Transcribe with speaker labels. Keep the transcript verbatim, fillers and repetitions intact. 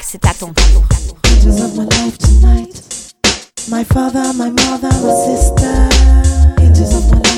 Speaker 1: c'est à ton tour.
Speaker 2: Angels of my life tonight. My father, my mother, my sister. Angels of my life.